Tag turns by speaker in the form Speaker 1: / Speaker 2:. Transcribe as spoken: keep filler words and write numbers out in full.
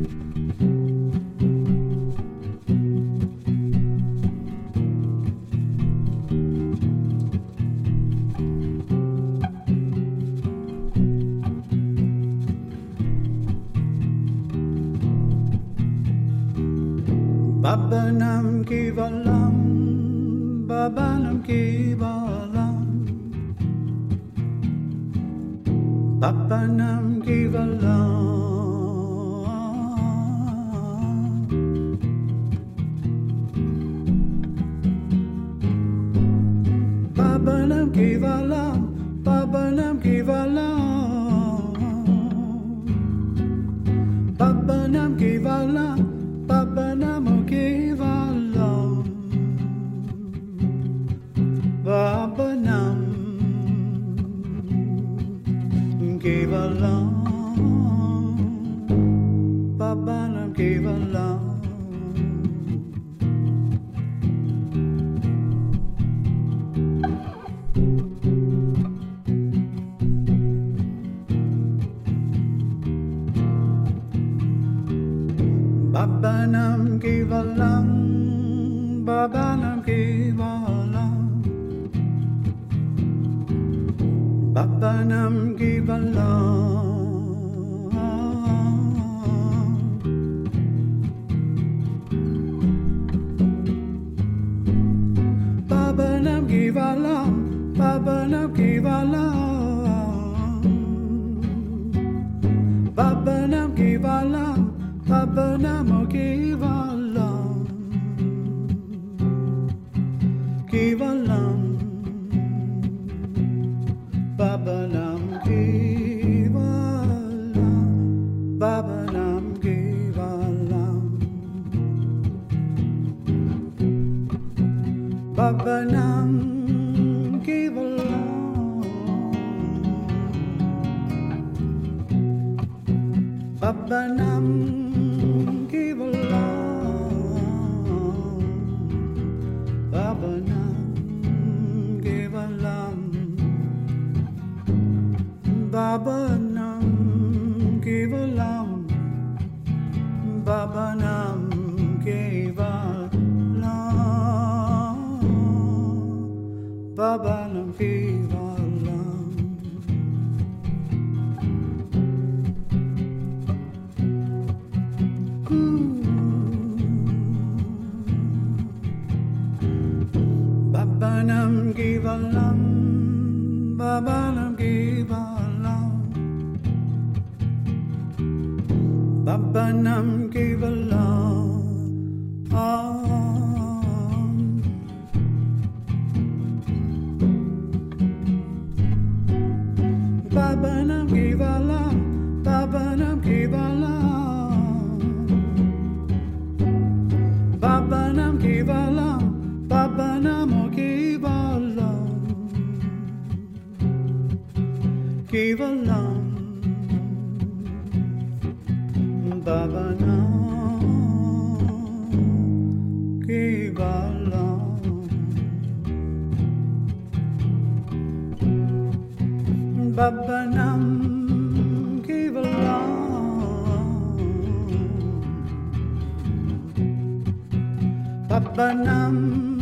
Speaker 1: Babanam Kevalam, Babanam Kevalam, Babanam Kevalam, Babanam Kevalam, Babanam Kevalam, Babanam Kevalam, Babanam Kevalam, Babanam Kevalam, Babanam Kevalam. Babanam Kevalam, Babanam Kevalam, Babanam Kevalam, Babanam Kevalam, Babanam Kevalam, Babanam Kevalam, Babanam Kevalam, Kevalam, Babanam Kevalam, Babanam Kevalam, Babanam Kevalam, Babanam Babanam Kevalam, Babanam Kevalam, Babanam Kevalam, Babanam Kevalam, Babanam Kevalam, Babanam Kevalam, Babanam Kevalam, Babanam Kevalam, Babanam Kevalam, Babanam Kevalam, Kevalam, Babanam Kevalam, Babanam Kevalam, Babanam